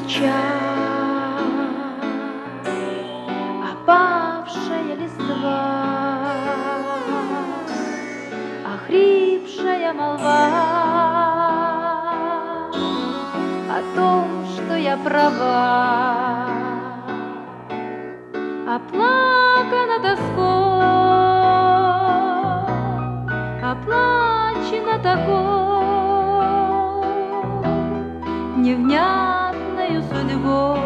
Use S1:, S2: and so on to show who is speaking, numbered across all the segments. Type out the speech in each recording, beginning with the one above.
S1: час, опавшая листва, охрипшая молва о том, что я права, оплакана тоской, оплачена такой невнятною судьбой.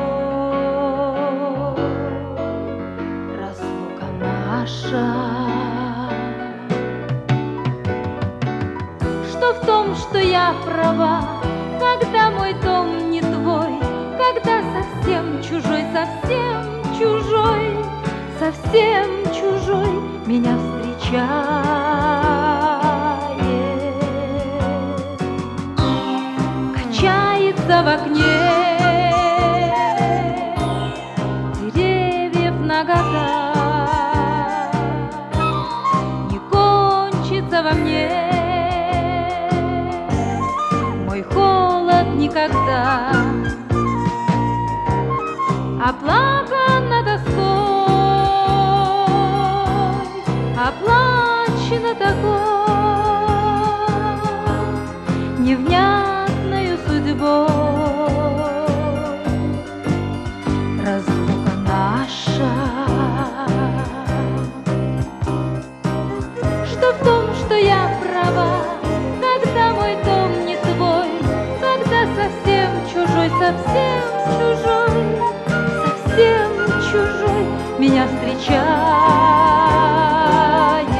S1: Разлука наша, что в том, что я права, когда мой дом не твой, когда совсем чужой, совсем чужой, совсем чужой меня встречает, качается в окне деревьев нагота, не кончится во мне мой холод никогда. Оплакана тоской, оплачена такой невнятною судьбой. Разлука наша, что в том, что я права, когда мой дом не твой, когда совсем чужой, совсем чужой, совсем чужой меня встречает.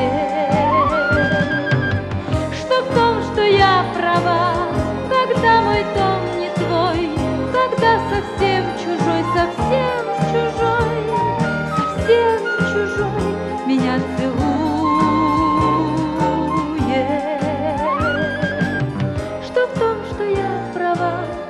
S1: Что в том, что я права, когда мой дом не твой, когда совсем чужой, совсем чужой, совсем чужой меня целует. Что в том, что я права,